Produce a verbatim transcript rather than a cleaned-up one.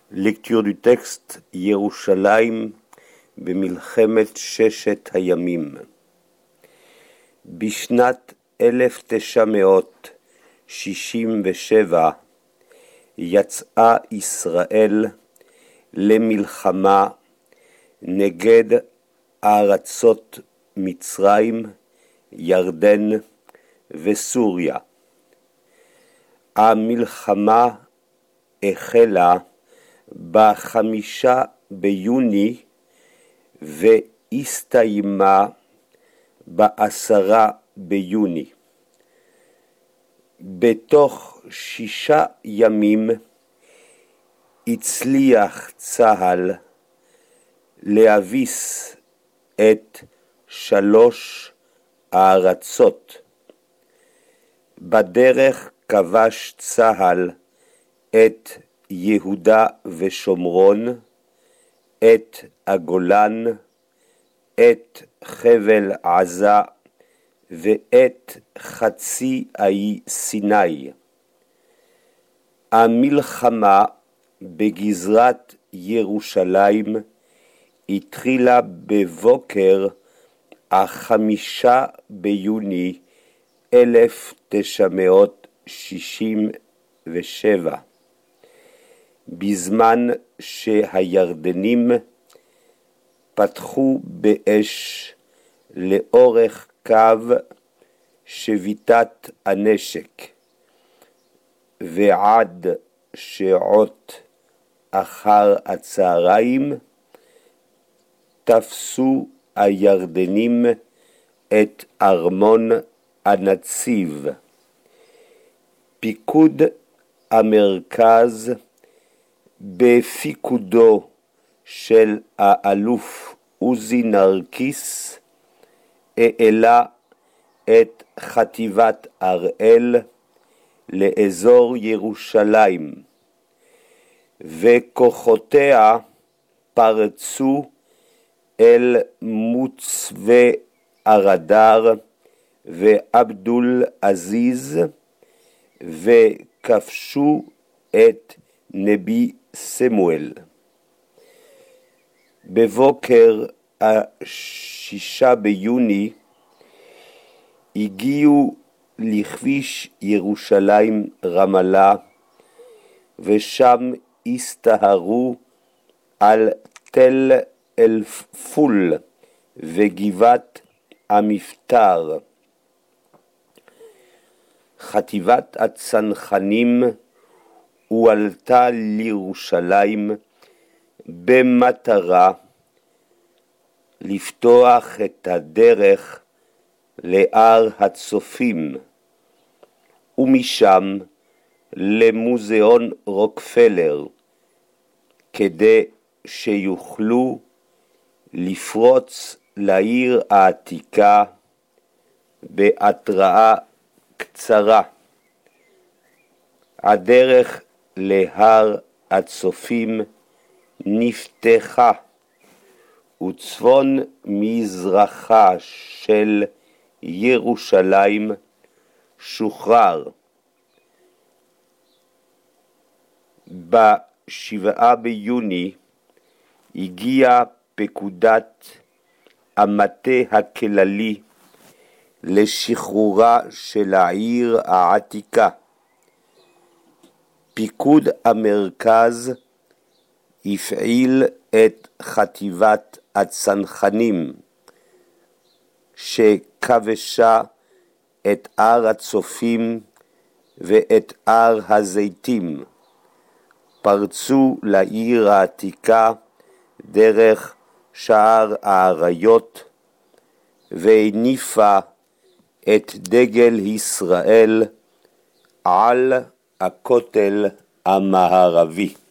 Lecture du texte ירושלים במלחמת ששת הימים. בשנת אלף תשע מאות שישים ושבע יצאה ישראל למלחמה נגד ארצות מצרים, ירדן וסוריה. המלחמה החלה בחמישה ביוני והסתיימה בעשרה ביוני. בתוך שישה ימים הצליח צה"ל להביס את שלוש הארצות. בדרך כבש צה"ל את יהודה ושומרון, את הגולן, את חבל עזה ואת חצי האי סיני. המלחמה בגזרת ירושלים התחילה בבוקר החמישה ביוני אלף תשע מאות שישים ושבע. בזמן שהירדנים פתחו באש לאורך קו שביתת הנשק, ועד שעות אחר הצהריים תפסו הירדנים את ארמון הנציב. פיקוד המרכז בפיקודו של האלוף עוזי נרקיס העלה את חטיבת הראל לאזור ירושלים, וכוחותיה פרצו אל מוצבי הרדאר ועבדול עזיז וכבשו את נבי סמואל. בבוקר השישה ביוני הגיעו לכביש ירושלים רמלה, ושם הסתהרו על תל אל-פול וגבעת המפטר. חטיבת הצנחנים הועלתה לירושלים במטרה לפתוח את הדרך להר הצופים, ומשם למוזיאון רוקפלר, כדי שיוכלו לפרוץ לעיר העתיקה בהתראה קצרה. הדרך להר הצופים נפתחה, וצפון מזרחה של ירושלים שוחרר. בשבעה ביוני הגיעה פקודת המטה הכללי לשחרורה של העיר העתיקה. פיקוד המרכז הפעיל את חטיבת הצנחנים שכבשה את הר הצופים ואת הר הזיתים. פרצו לעיר העתיקה דרך שער האריות והניפה את דגל ישראל על הכותל המערבי.